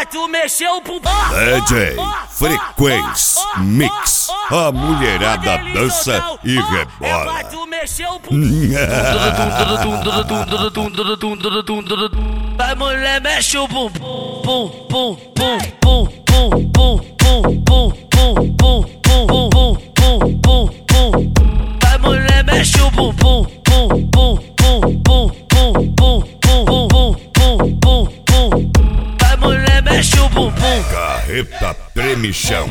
vai tu mexer o bumbum. DJ Frequência Mix. A mulherada dança e rebola. Vai tu mexer o bumbum. Vai mulher, mexe o bumbum. Bum, bum, bum, bum, bum, bum, bum, bum, bum, bum, bum, bum, bum, bum, bum. Vai mulher, mexe o bumbum. Bum, bum, bum, bum, bum, bum, bum, bum, bum, bum, bum. Vai mulher, mexe o bumbum. Carreta Premichão.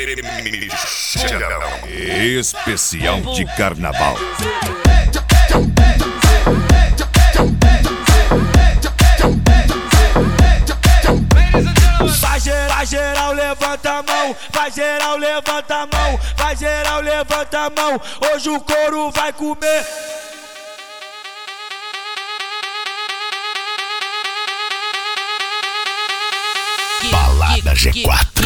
Especial de carnaval. Vai geral, levanta a mão. Vai geral, levanta a mão. Vai geral, levanta a mão. Hoje o couro vai comer. Balada G4.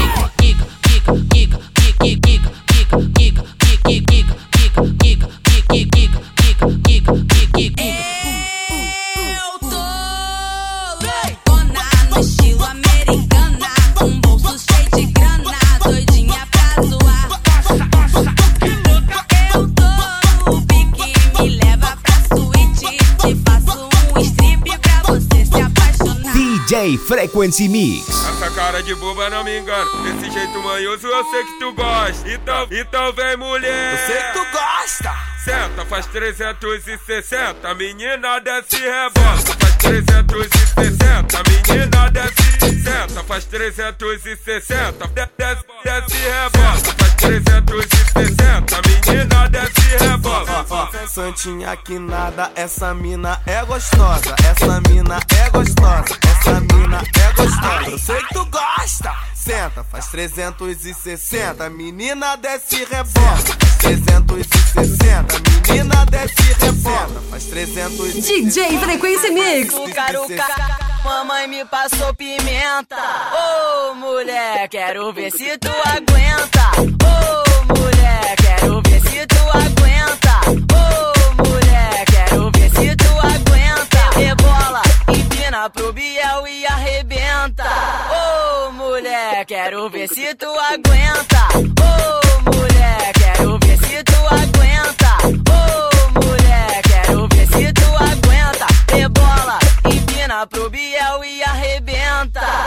DJ Frequency Mix. Essa cara de boba não me engana. Desse jeito manhoso eu sei que tu gosta. Então vem mulher. Eu sei que tu gosta. Senta, faz 360. Menina desce e rebola. Faz 360. Menina desce. Senta, faz 360. Desce e rebola. Faz 360. Menina desce e rebola. Santinha que nada, essa mina é gostosa. Essa mina é gostosa. Essa mina é gostosa. Eu sei que tu gosta. Senta, faz 360. Menina desce e rebola. Faz 360. Menina desce e rebola. Faz 360. DJ Frequency Mix. Mamãe me passou pimenta. Ô, mulher, quero ver se tu aguenta. Ô, mulher, quero ver se tu aguenta. Ô, mulher, quero ver se tu aguenta. Rebola, empina pro Biel e arrebenta. Ô, mulher, quero ver se tu aguenta. Ô, mulher, quero ver se tu aguenta. Ô, mulher, quero ver se tu aguenta. Rebola, empina pro Biel e arrebenta.